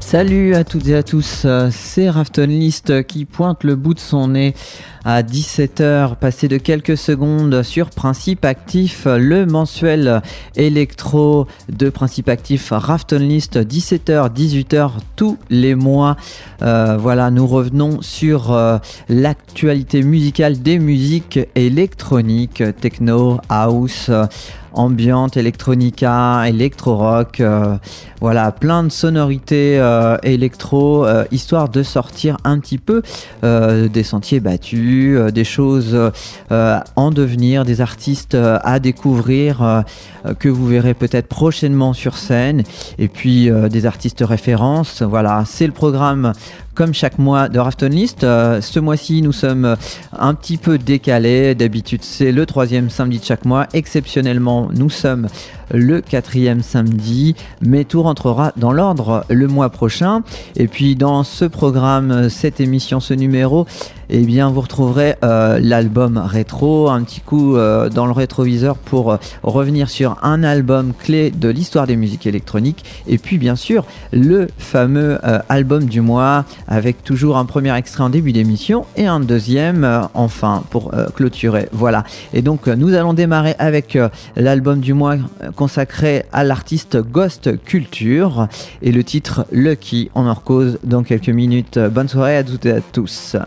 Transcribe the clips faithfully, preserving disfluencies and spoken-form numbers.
Salut à toutes et à tous, c'est Rafton List qui pointe le bout de son nez à dix-sept heures, passé de quelques secondes sur Principe Actif, le mensuel électro de Principe Actif Rafton List, dix-sept heures, dix-huit heures tous les mois. Euh, voilà, nous revenons sur euh, l'actualité musicale des musiques électroniques, techno, house, ambiante, electronica, électro-rock, euh, voilà, plein de sonorités euh, électro, euh, histoire de sortir un petit peu euh, des sentiers battus, euh, des choses euh, en devenir, des artistes euh, à découvrir, euh, que vous verrez peut-être prochainement sur scène, et puis euh, des artistes références. Voilà, c'est le programme comme chaque mois de Rafton List. Euh, ce mois-ci, nous sommes un petit peu décalés. D'habitude, c'est le troisième samedi de chaque mois. Exceptionnellement, nous sommes le quatrième samedi, mais tout rentrera dans l'ordre le mois prochain. Et puis, dans ce programme, cette émission, ce numéro, eh bien, vous retrouverez euh, l'album rétro, un petit coup euh, dans le rétroviseur pour euh, revenir sur un album clé de l'histoire des musiques électroniques. Et puis, bien sûr, le fameux euh, album du mois, avec toujours un premier extrait en début d'émission et un deuxième euh, enfin pour euh, clôturer. Voilà. Et donc, euh, nous allons démarrer avec euh, l'album du mois euh, consacré à l'artiste Ghost Culture et le titre Lucky. On en recose dans quelques minutes. Bonne soirée à toutes et à tous.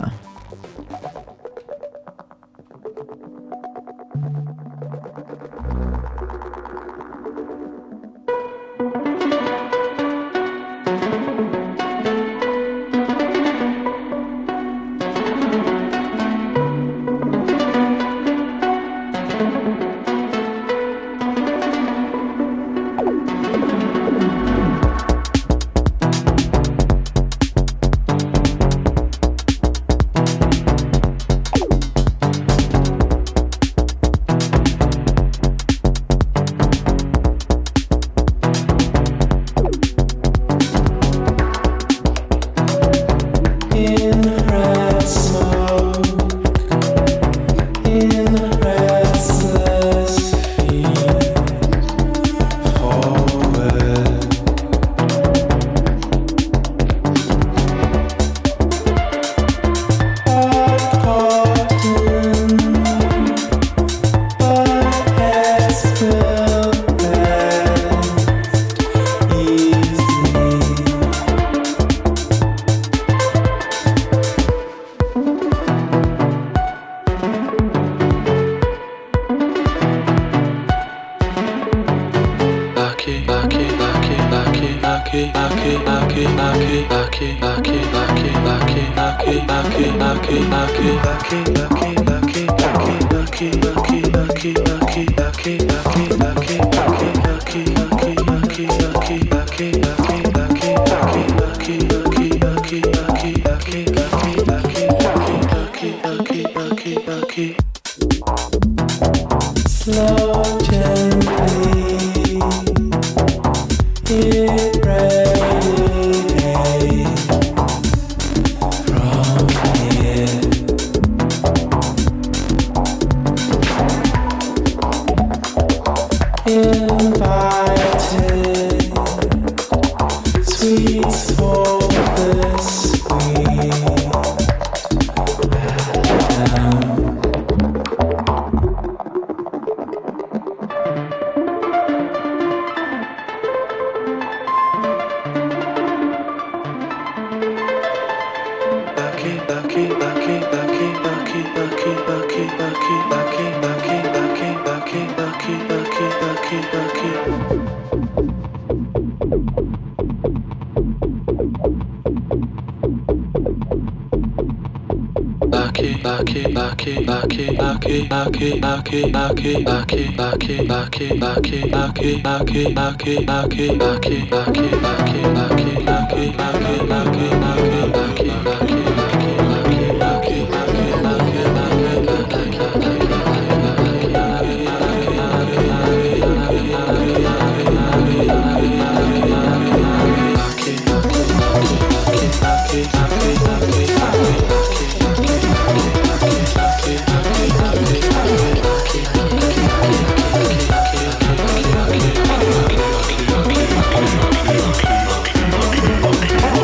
Lucky, lucky, lucky, lucky, lucky, lucky.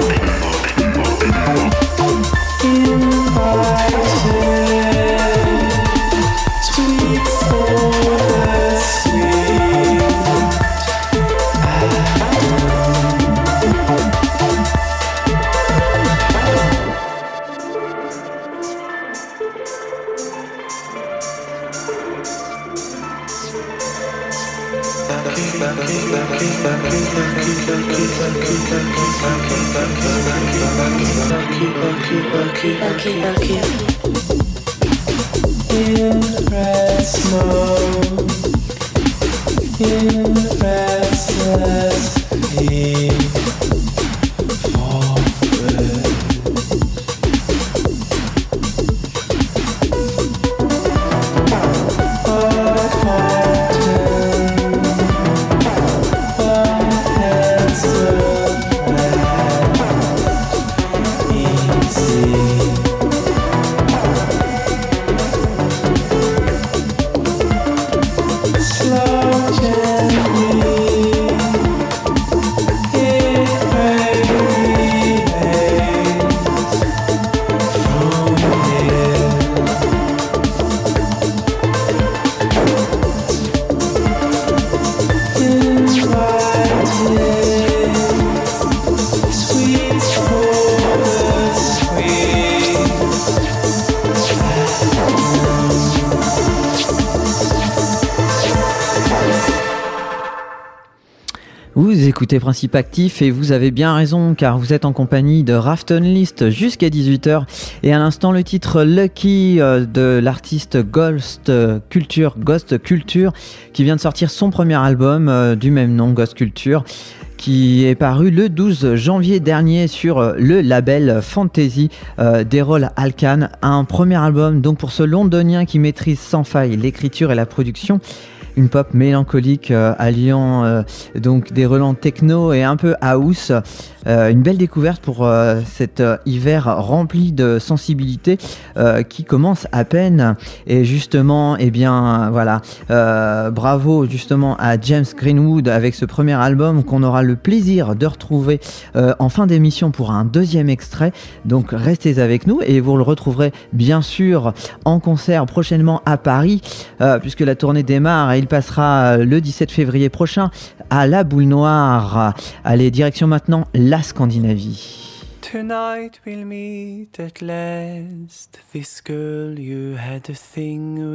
Vous écoutez Principe Actif et vous avez bien raison car vous êtes en compagnie de Rafton List jusqu'à dix-huit heures et à l'instant le titre Lucky de l'artiste Ghost Culture, Ghost Culture qui vient de sortir son premier album du même nom, Ghost Culture, qui est paru le douze janvier dernier sur le label Fantasy euh, d'Errol Alkan. Un premier album donc pour ce londonien qui maîtrise sans faille l'écriture et la production. Une pop mélancolique euh, alliant euh, donc des relents techno et un peu house. Euh, une belle découverte pour euh, cet euh, hiver rempli de sensibilité euh, qui commence à peine. Et justement, eh bien, voilà, euh, bravo justement à James Greenwood avec ce premier album qu'on aura le plaisir de retrouver euh, en fin d'émission pour un deuxième extrait. Donc restez avec nous et vous le retrouverez bien sûr en concert prochainement à Paris euh, puisque la tournée démarre et il passera le dix-sept février prochain à la Boule Noire. Allez, direction maintenant la Scandinavie. Tonight we'll meet at last, this girl you had a thing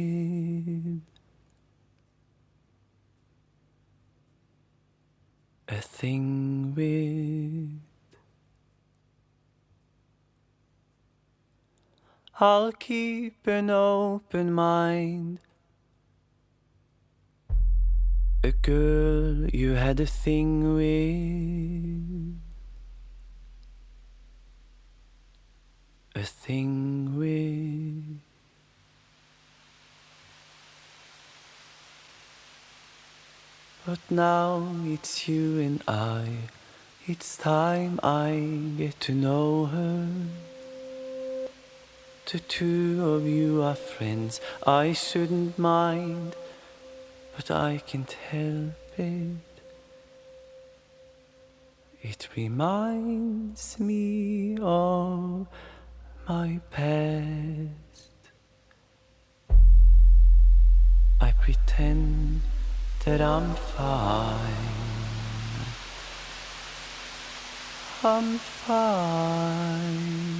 with. A thing with. I'll keep an open mind. A girl you had a thing with. A thing with. But now it's you and I. It's time I get to know her. The two of you are friends, I shouldn't mind, but I can't help it. It reminds me of my past. I pretend that I'm fine. I'm fine.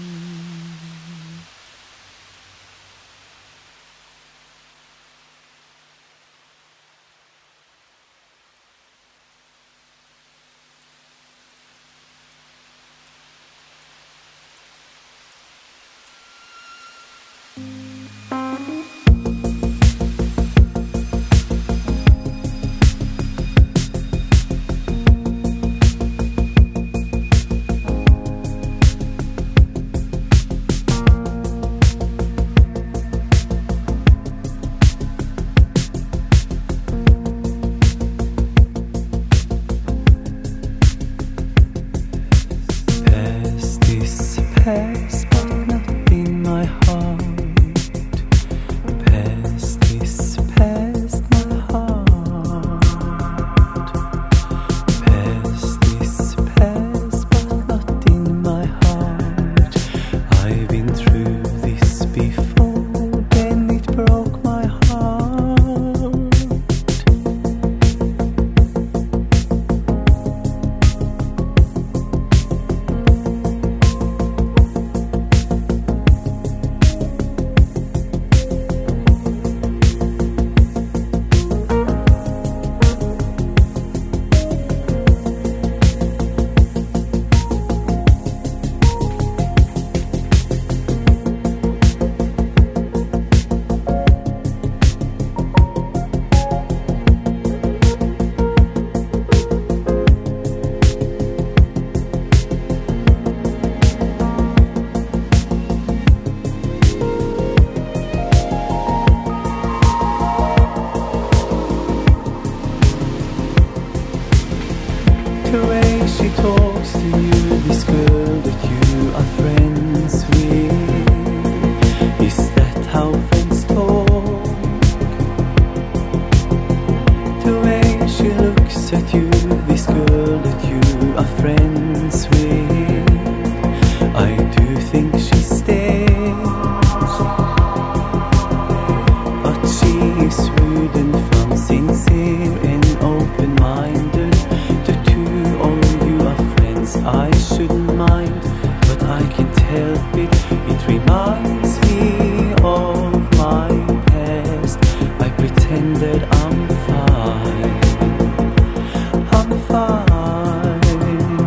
I can't help it. It reminds me of my past. I pretend that I'm fine. I'm fine.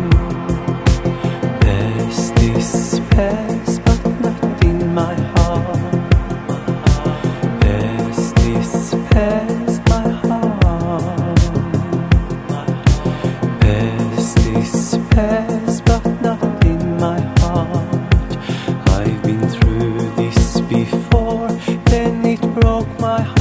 Past is past, but not in my heart. Past is past, my heart. Past is past, but not in my heart. I've been through this before, then it broke my heart.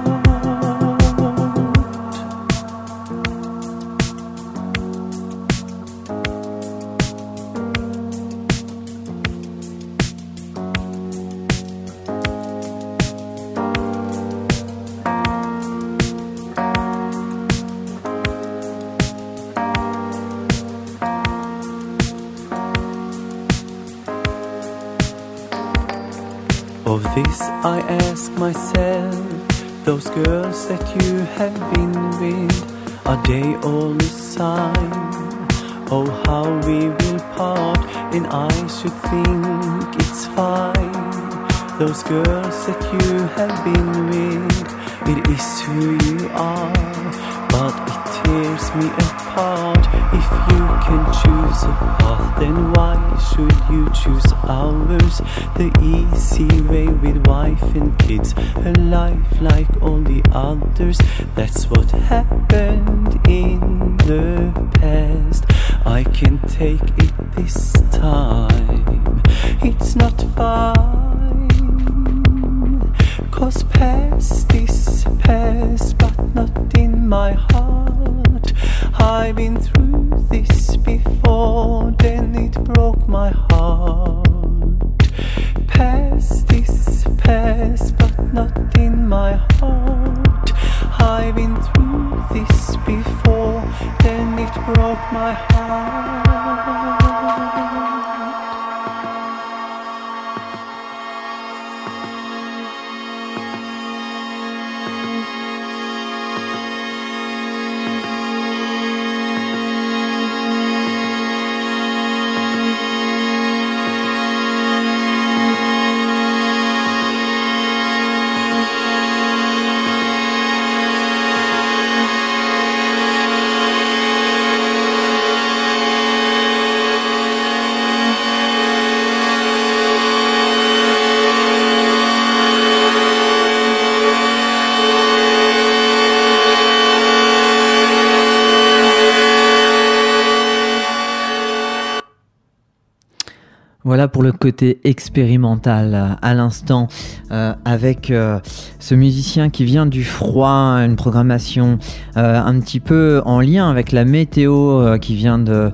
Of this I ask myself, those girls that you have been with, are they all a sign? Oh, how we will part, and I should think it's fine. Those girls that you have been with, it is who you are, but it tears me apart. If you can choose a path, then why should you choose ours? The easy way with wife and kids, a life like all the others. That's what happened in the past. I can't take it this time. It's not fine, 'cause past is past, but not in my heart. I've been through this before, then it broke my heart. Past is past, but not in my heart. I've been through this before, then it broke my heart. Voilà pour le côté expérimental à l'instant euh, avec euh, ce musicien qui vient du froid, une programmation euh, un petit peu en lien avec la météo euh, qui vient de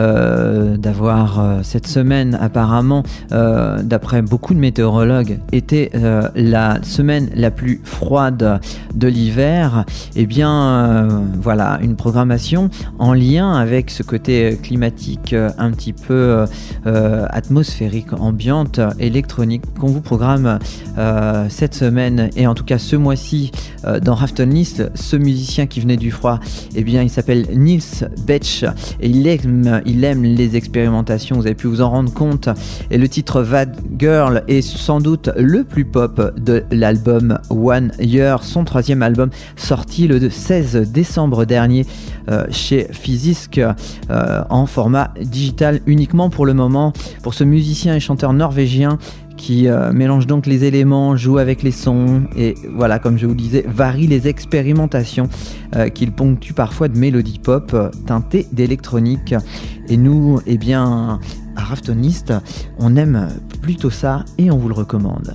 euh, d'avoir euh, cette semaine apparemment, euh, d'après beaucoup de météorologues, était euh, la semaine la plus froide de l'hiver. Et bien euh, voilà, une programmation en lien avec ce côté climatique euh, un petit peu euh, atmosphérique, ambiante, électronique qu'on vous programme euh, cette semaine et en tout cas ce mois-ci euh, dans Rafton List. Ce musicien qui venait du froid, eh bien il s'appelle Nils Betch et il aime, il aime les expérimentations, vous avez pu vous en rendre compte, et le titre Bad Girl est sans doute le plus pop de l'album One Year, son troisième album sorti le seize décembre dernier euh, chez Fysisk euh, en format digital uniquement pour le moment. Pour ce musicien et chanteur norvégien qui euh, mélange donc les éléments, joue avec les sons et voilà, comme je vous disais, varie les expérimentations euh, qu'il ponctue parfois de mélodies pop euh, teintées d'électronique. Et nous, eh bien, à Rafton List, on aime plutôt ça et on vous le recommande.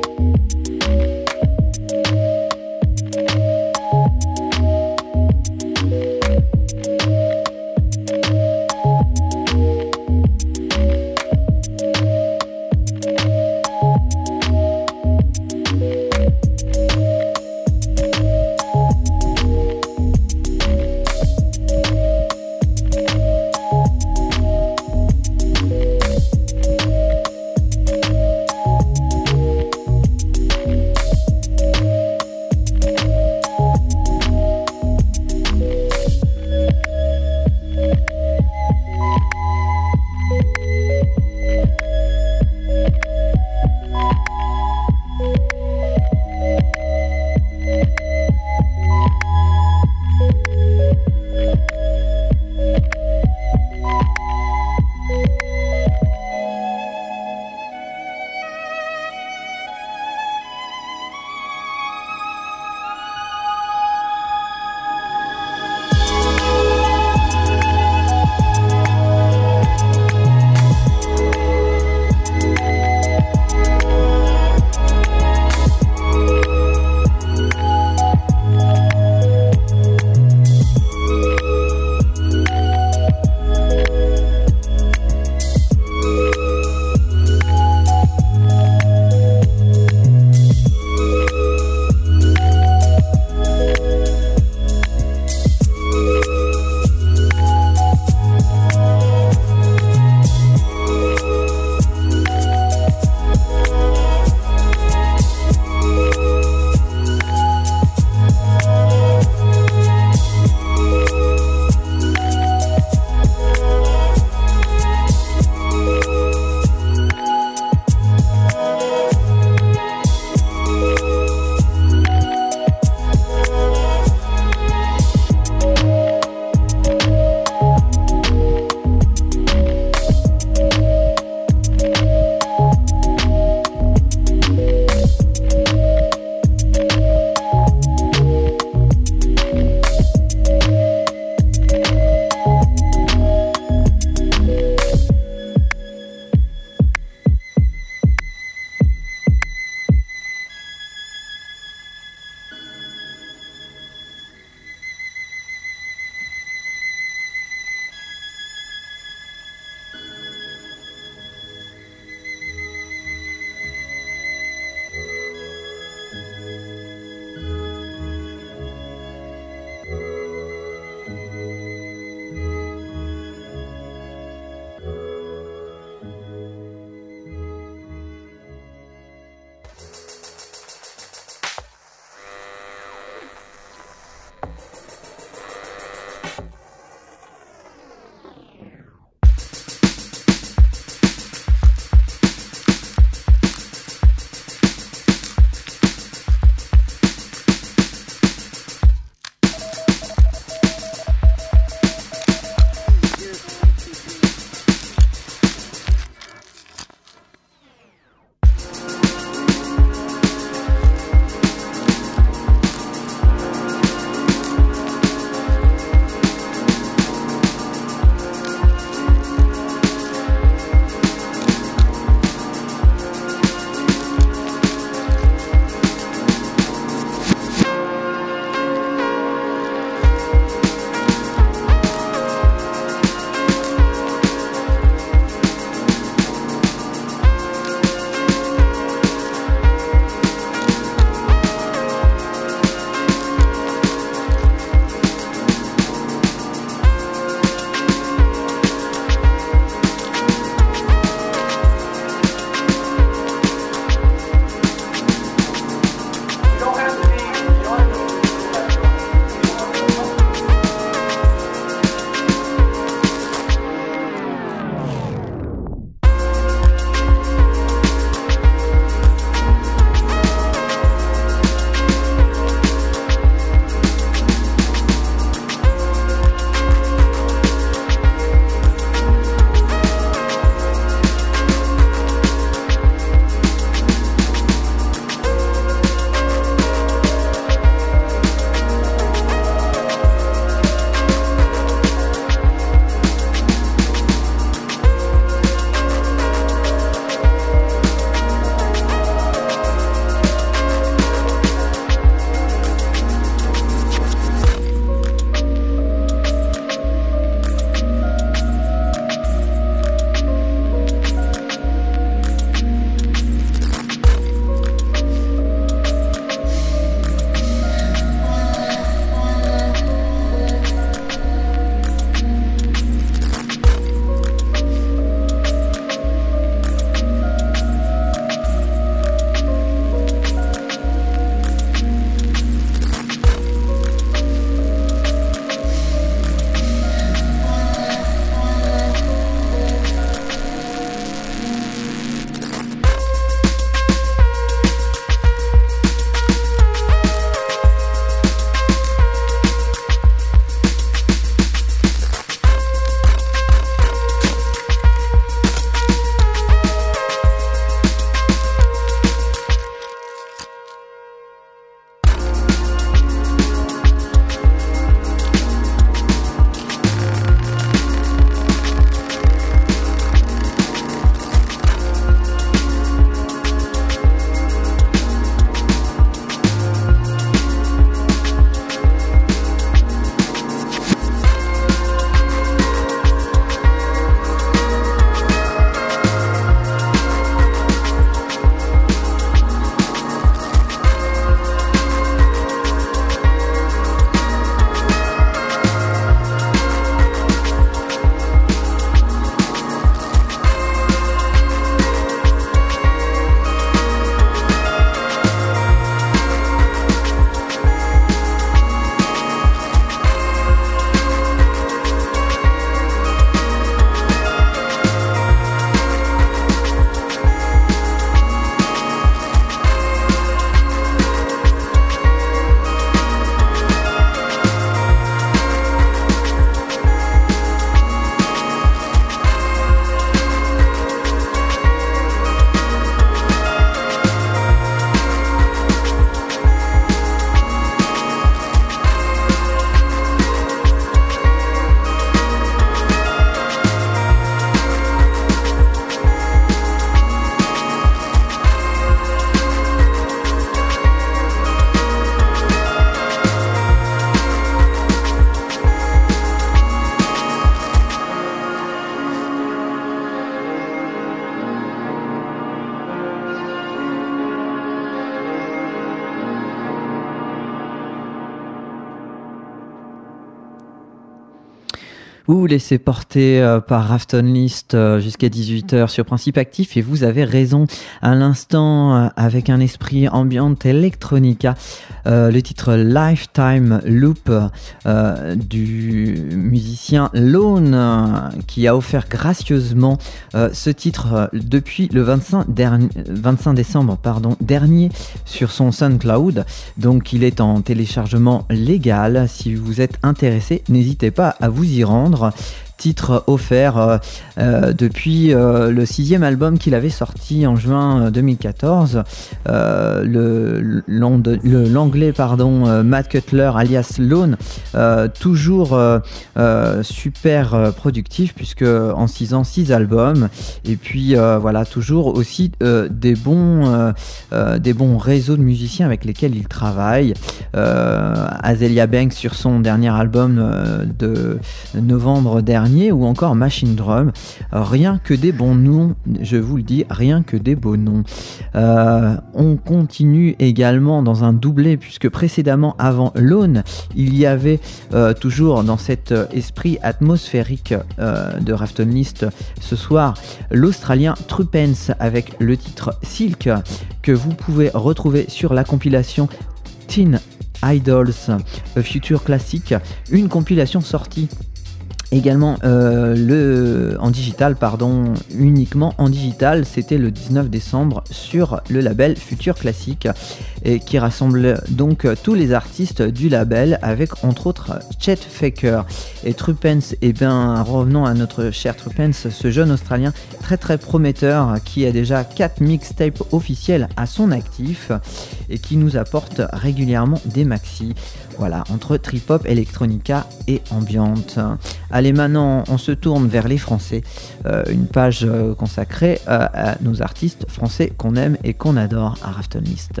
Vous vous laissez porter euh, par Rafton List euh, jusqu'à dix-huit heures sur Principe Actif et vous avez raison à l'instant euh, avec un esprit ambient electronica. Euh, le titre Lifetime Loop euh, du musicien Lone euh, qui a offert gracieusement euh, ce titre euh, depuis le vingt-cinq, derni- vingt-cinq décembre pardon, dernier sur son SoundCloud. Donc il est en téléchargement légal. Si vous êtes intéressé, n'hésitez pas à vous y rendre. Titre offert euh, euh, depuis euh, le sixième album qu'il avait sorti en juin deux mille quatorze. Euh, le, le, l'anglais pardon, euh, Matt Cutler alias Lone, euh, toujours euh, euh, super euh, productif puisque en six ans, six albums. Et puis euh, voilà, toujours aussi euh, des, bons, euh, euh, des bons réseaux de musiciens avec lesquels il travaille. Euh, Azealia Banks sur son dernier album euh, de novembre dernier, ou encore Machine Drum. Rien que des bons noms, je vous le dis, rien que des beaux noms. Euh, on continue également dans un doublé puisque précédemment, avant Lone, il y avait euh, toujours dans cet esprit atmosphérique euh, de Rafton List ce soir l'Australien Truppence avec le titre Silk que vous pouvez retrouver sur la compilation Teen Idols A Future Classic, une compilation sortie également euh, le, en digital, pardon, uniquement en digital, c'était le dix-neuf décembre sur le label Future Classic et qui rassemble donc tous les artistes du label avec entre autres Chet Faker et Truppence. Et bien revenons à notre cher Truppence, ce jeune Australien très très prometteur qui a déjà quatre mixtapes officiels à son actif et qui nous apporte régulièrement des maxis. Voilà, entre trip-hop, electronica et ambiante. Allez, maintenant, on se tourne vers les Français. Euh, une page euh, consacrée euh, à nos artistes français qu'on aime et qu'on adore à Rafton List.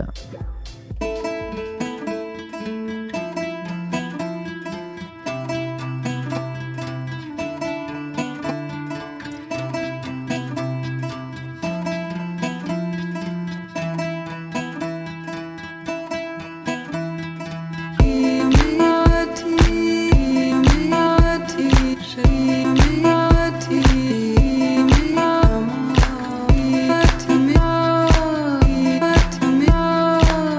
Me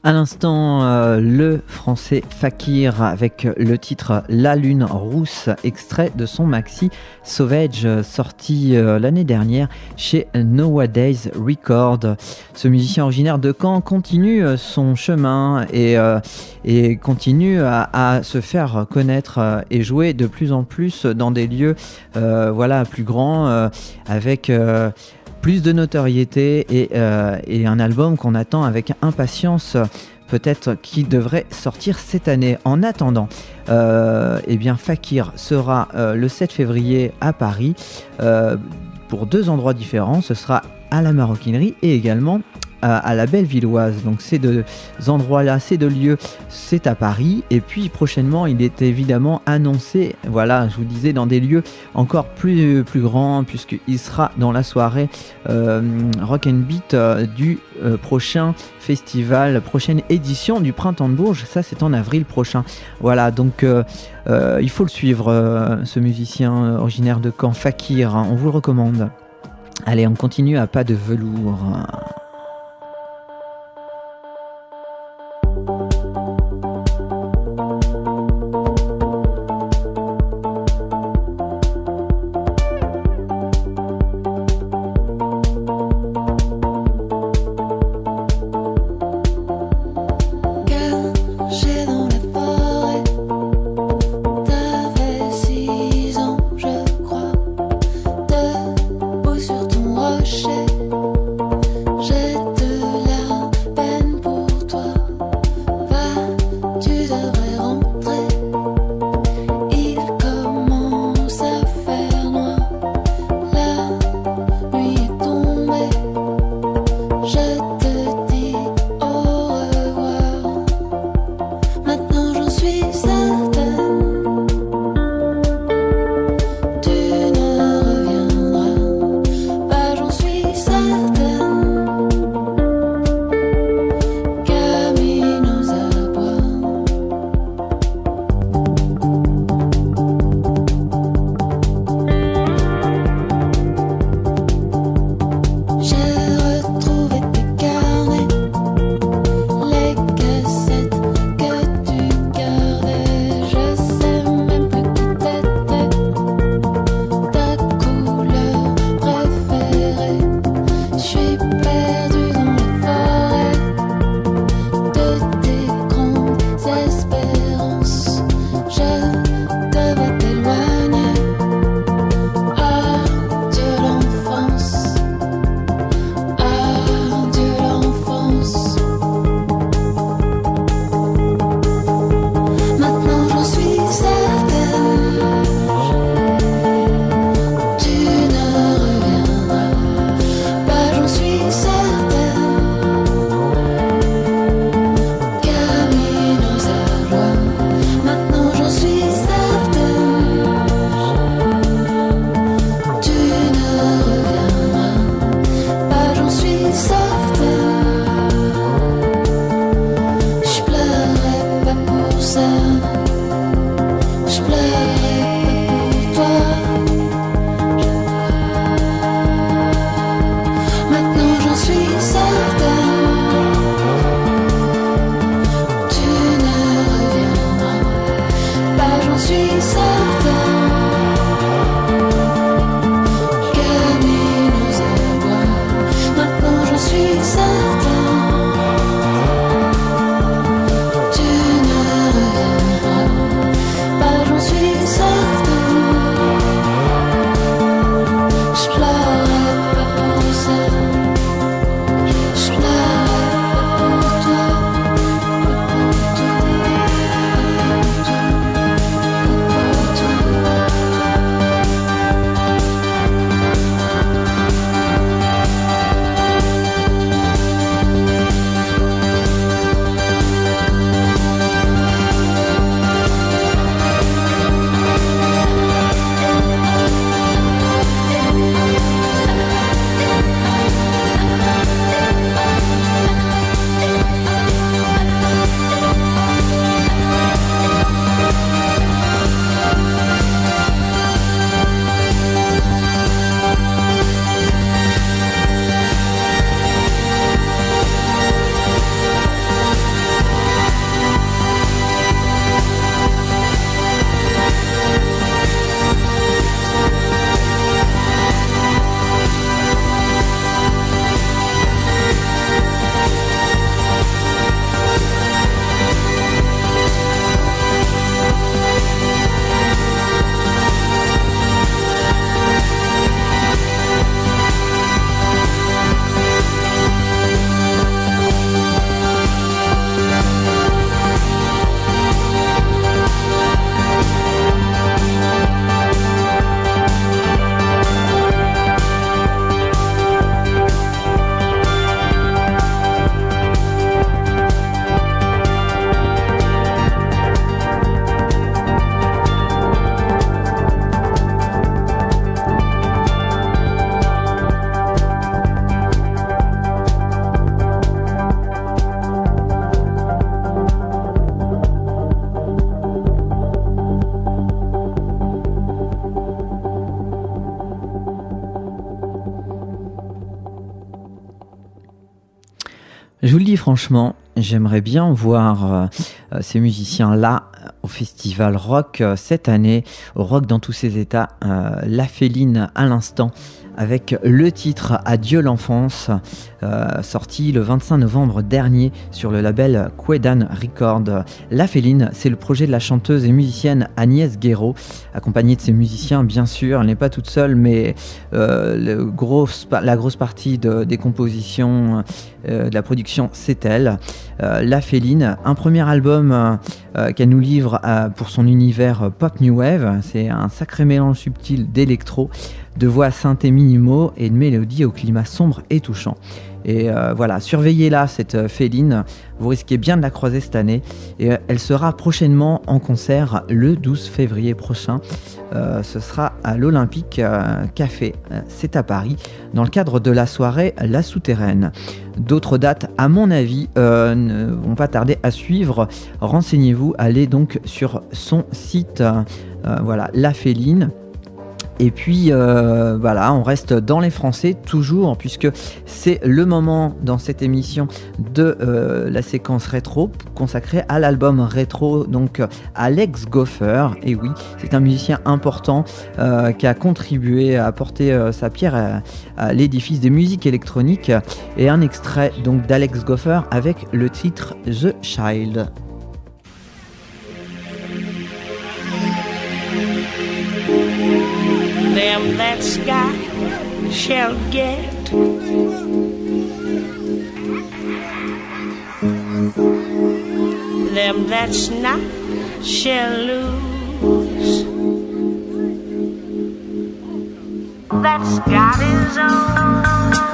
À l'instant, euh, le français Fakir avec le titre La Lune Rousse, extrait de son maxi Sauvage, sorti euh, l'année dernière chez Nowadays Records. Ce musicien originaire de Caen continue son chemin et, euh, et continue à, à se faire connaître euh, et jouer de plus en plus dans des lieux euh, voilà, plus grands, euh, avec... Euh, plus de notoriété et, euh, et un album qu'on attend avec impatience, peut-être qui devrait sortir cette année. En attendant, euh, eh bien Fakir sera euh, le sept février à Paris euh, pour deux endroits différents. Ce sera à la Maroquinerie et également à la Bellevilloise. Donc ces deux endroits-là, ces deux lieux, c'est à Paris. Et puis prochainement, il est évidemment annoncé, voilà, je vous disais, dans des lieux encore plus, plus grands, puisqu'il sera dans la soirée euh, Rock and Beat euh, du euh, prochain festival, prochaine édition du Printemps de Bourges. Ça, c'est en avril prochain. Voilà, donc euh, euh, il faut le suivre, euh, ce musicien originaire de Caen, Fakir. Hein, on vous le recommande. Allez, on continue à pas de velours. J'ai Je vous le dis franchement, j'aimerais bien voir euh, ces musiciens-là au Festival Rock euh, cette année, au Rock dans tous ses états. Euh, La Féline à l'instant, avec le titre Adieu l'enfance, euh, sorti le vingt-cinq novembre dernier sur le label Quedan Records. La Féline, c'est le projet de la chanteuse et musicienne Agnès Guéraud, accompagnée de ses musiciens bien sûr. Elle n'est pas toute seule, mais euh, le gros, la grosse partie de, des compositions, euh, de la production, c'est elle. Euh, La Féline, un premier album euh, qu'elle nous livre euh, pour son univers pop new wave. C'est un sacré mélange subtil d'électro, de voix synthé minimaux et de mélodies au climat sombre et touchant. Et euh, voilà, surveillez-la, cette Féline, vous risquez bien de la croiser cette année. Et euh, elle sera prochainement en concert le douze février prochain. Euh, ce sera à l'Olympique euh, Café, euh, c'est à Paris, dans le cadre de la soirée La Souterraine. D'autres dates, à mon avis, euh, ne vont pas tarder à suivre. Renseignez-vous, allez donc sur son site, euh, voilà, La Féline. Et puis euh, voilà, on reste dans les Français toujours, puisque c'est le moment dans cette émission de euh, la séquence rétro consacrée à l'album rétro, donc Alex Goffer. Et oui, c'est un musicien important euh, qui a contribué à apporter euh, sa pierre à, à l'édifice des musiques électroniques. Et un extrait donc d'Alex Goffer avec le titre The Child. Them that sky shall get, them that's not shall lose. That's got his own.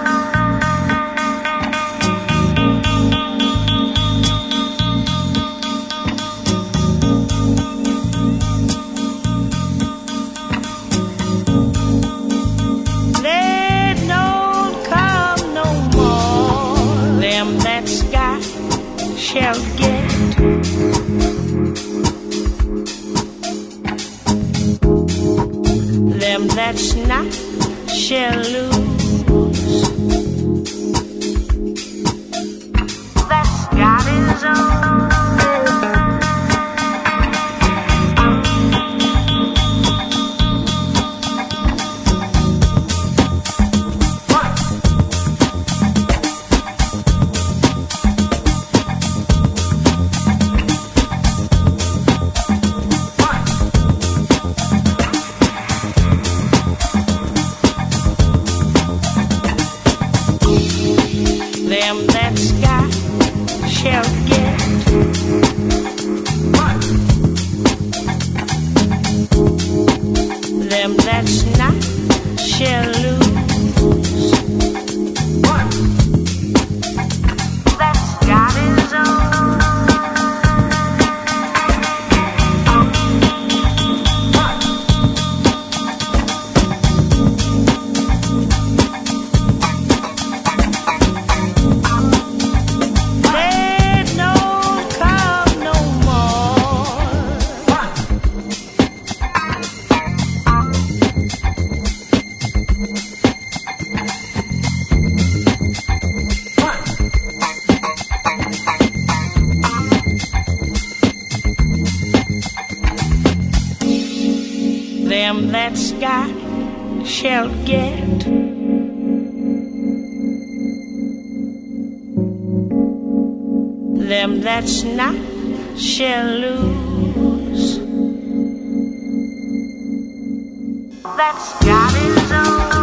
Shall get them that's not shall lose. That's got his own. Them that's got shall get. Them that's not shall lose. That's got his own. Them that's got shall get. Them that's not shall lose. That's got his own.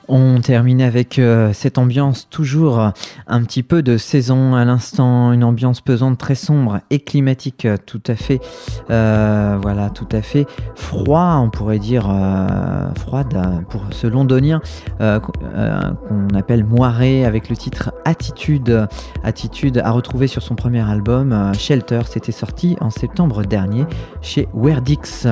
On termine avec euh, cette ambiance toujours euh, un petit peu de saison à l'instant, une ambiance pesante, très sombre et climatique, euh, tout à fait, euh, voilà, tout à fait froid, on pourrait dire euh, froide euh, pour ce londonien euh, euh, qu'on appelle Moiré, avec le titre Attitude, Attitude à retrouver sur son premier album euh, Shelter, c'était sorti en septembre dernier chez Werdix.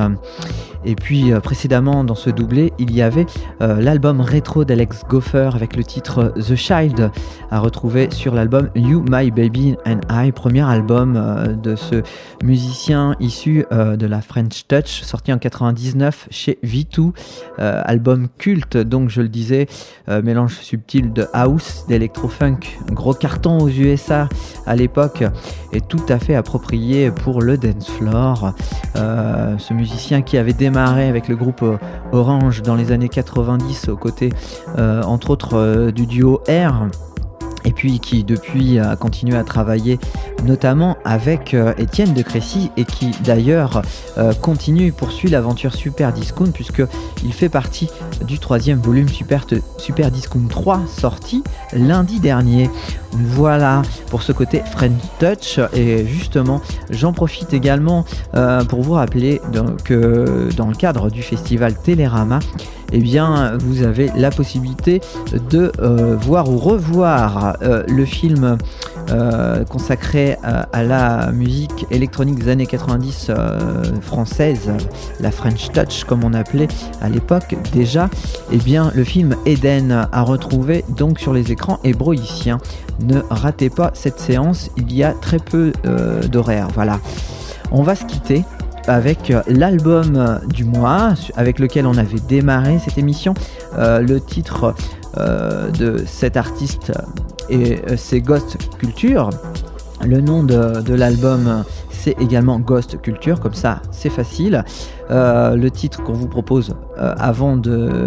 Et puis euh, précédemment dans ce doublé, il y avait euh, l'album rétro d'Alex Gopher avec le titre The Child à retrouver sur l'album You, My Baby and I, premier album euh, de ce musicien issu euh, de la French Touch, sorti en quatre-vingt-dix-neuf chez V deux, euh, album culte, donc je le disais, euh, mélange subtil de house, d'électro-funk, gros carton aux U S A à l'époque et tout à fait approprié pour le dance floor. Euh, ce musicien qui avait démarré avec le groupe Orange dans les années quatre-vingt-dix aux côtés euh, entre autres euh, du duo R, et puis qui depuis a continué à travailler notamment avec euh, Étienne de Crécy, et qui d'ailleurs euh, continue, poursuit l'aventure Super Discount, puisque il fait partie du troisième volume Super, Super Discount trois, sorti lundi dernier. Voilà pour ce côté French Touch. Et justement, j'en profite également euh, pour vous rappeler donc, que dans le cadre du festival Télérama, eh bien, vous avez la possibilité de euh, voir ou revoir euh, le film euh, consacré à, à la musique électronique des années quatre-vingt-dix euh, française, la French Touch comme on appelait à l'époque déjà. Eh bien, le film Eden à retrouver donc sur les écrans hébroïciens. Ne ratez pas cette séance, il y a très peu euh, d'horaires. Voilà, on va se quitter avec l'album du mois avec lequel on avait démarré cette émission. Euh, le titre euh, de cet artiste et euh, c'est Ghost Culture. Le nom de, de l'album, c'est également Ghost Culture, comme ça c'est facile. Euh, le titre qu'on vous propose euh, avant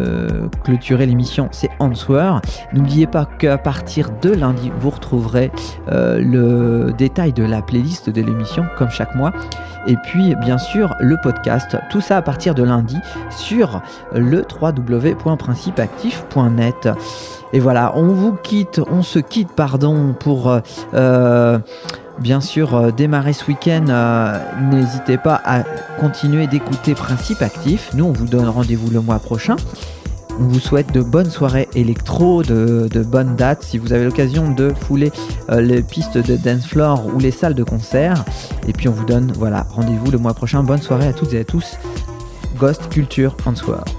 de clôturer l'émission, c'est Answer. N'oubliez pas qu'à partir de lundi, vous retrouverez euh, le détail de la playlist de l'émission, comme chaque mois. Et puis, bien sûr, le podcast. Tout ça à partir de lundi sur le w w w point principe actif point net. Et voilà, on vous quitte, on se quitte, pardon, pour euh, bien sûr euh, démarrer ce week-end. Euh, n'hésitez pas à continuer d'écouter Principe Actif. Nous, on vous donne rendez-vous le mois prochain. On vous souhaite de bonnes soirées électro, de, de bonnes dates. Si vous avez l'occasion de fouler euh, les pistes de dance floor ou les salles de concert. Et puis on vous donne voilà, rendez-vous le mois prochain. Bonne soirée à toutes et à tous. Ghost Culture en soir.